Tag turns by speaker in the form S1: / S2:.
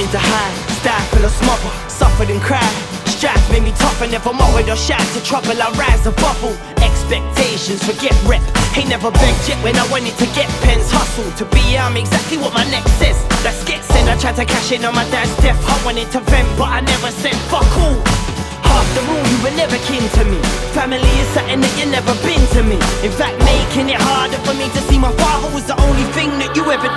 S1: wanted to hide, stifle or smother, suffered and cried. Strife made me tough and never mothered or shy to trouble. I rise above all expectations, forget rep. Ain't never begged yet when I wanted to get pens. Hustle to be exactly what my neck says. Let's get sent. I tried to cash in on my dad's death. I wanted to vent but I never said fuck all. After all, you were never kin to me. Family is something that you never been to me. In fact, making it harder for me to see my father was the only thing that you ever